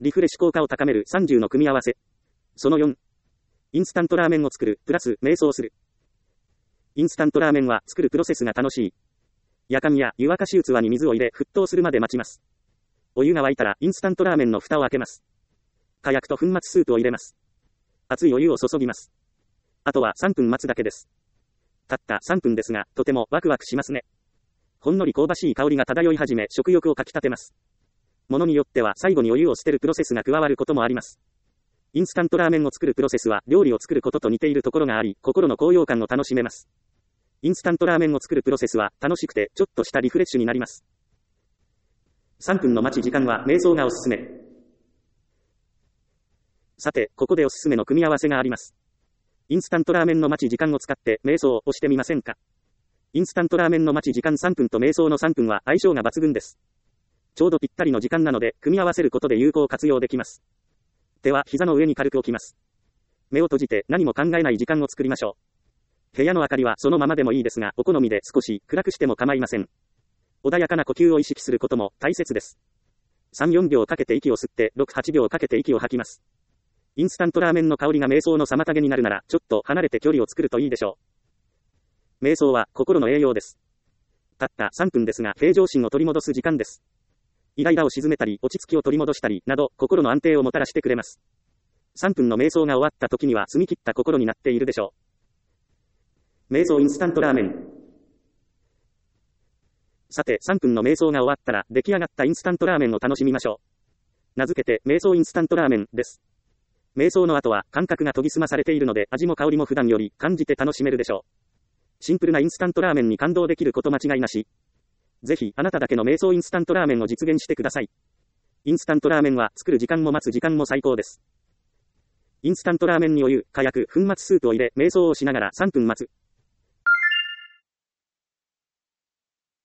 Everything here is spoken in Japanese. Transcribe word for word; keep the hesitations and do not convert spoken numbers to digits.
リフレッシュ効果を高めるさんじゅうの組み合わせ。そのよん。インスタントラーメンを作る、プラス、瞑想する。インスタントラーメンは作るプロセスが楽しい。やかんや湯沸かし器に水を入れ沸騰するまで待ちます。お湯が沸いたらインスタントラーメンの蓋を開けます。火薬と粉末スープを入れます。熱いお湯を注ぎます。あとはさんぷん待つだけです。たったさんぷんですが、とてもワクワクしますね。ほんのり香ばしい香りが漂い始め、食欲をかき立てます。ものによっては最後にお湯を捨てるプロセスが加わることもあります。インスタントラーメンを作るプロセスは料理を作ることと似ているところがあり、心の高揚感を楽しめます。インスタントラーメンを作るプロセスは楽しくてちょっとしたリフレッシュになります。さんぷんの待ち時間は瞑想がおすすめ。さて、ここでおすすめの組み合わせがあります。インスタントラーメンの待ち時間を使って瞑想をしてみませんか？インスタントラーメンの待ち時間さんぷんと瞑想のさんぷんは相性が抜群です。ちょうどぴったりの時間なので、組み合わせることで有効活用できます。手は膝の上に軽く置きます。目を閉じて何も考えない時間を作りましょう。部屋の明かりはそのままでもいいですが、お好みで少し暗くしても構いません。穏やかな呼吸を意識することも大切です。さん、よんびょうかけて息を吸って、ろく、はちびょうかけて息を吐きます。インスタントラーメンの香りが瞑想の妨げになるなら、ちょっと離れて距離を作るといいでしょう。瞑想は心の栄養です。たったさんぷんですが、平常心を取り戻す時間です。イライラを鎮めたり、落ち着きを取り戻したり、など、心の安定をもたらしてくれます。さんぷんの瞑想が終わった時には、澄み切った心になっているでしょう。瞑想インスタントラーメン。さて、さんぷんの瞑想が終わったら、出来上がったインスタントラーメンを楽しみましょう。名付けて、瞑想インスタントラーメンです。瞑想の後は、感覚が研ぎ澄まされているので、味も香りも普段より感じて楽しめるでしょう。シンプルなインスタントラーメンに感動できること間違いなし。ぜひ、あなただけの瞑想インスタントラーメンを実現してください。インスタントラーメンは、作る時間も待つ時間も最高です。インスタントラーメンにお湯、火薬、粉末スープを入れ、瞑想をしながらさんぷん待つ。